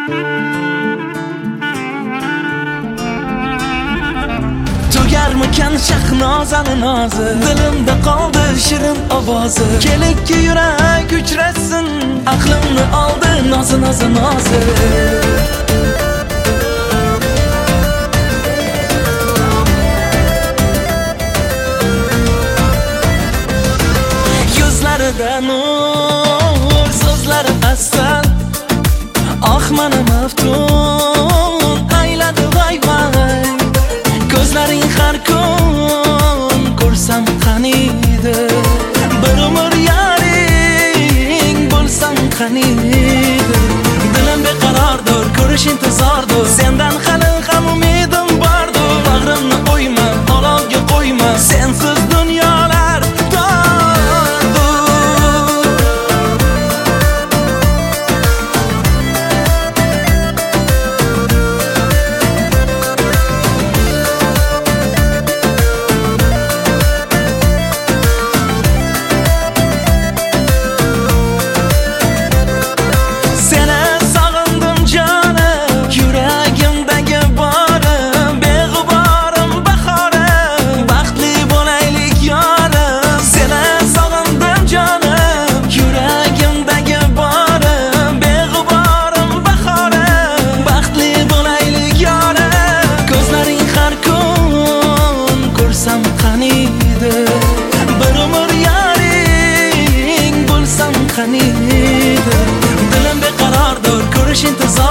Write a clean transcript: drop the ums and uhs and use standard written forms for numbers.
Tugarmikan shahnozani nozi, dilimda qoldi shirin ovozi. Kelikki yurak uchrasin, aqlimni oldi nozi nozi nozi. Yuzlarida nur, so'zlari asal, ah mana maftun ayladi vay vay. Ko'zlaring har kun ko'rsam qaniydi, bir umr yaring bo'lsam qaniydi. Dilim beqarordir, ko'rish intizordir, sendan hali ham umidim bordir. Bag'rimni qo'yma, olovga qo'yma, sensiz dunyolar qaniydi, bir umr yaring bo'lsam qaniydi. Dilim beqarordir, ko'rish intizor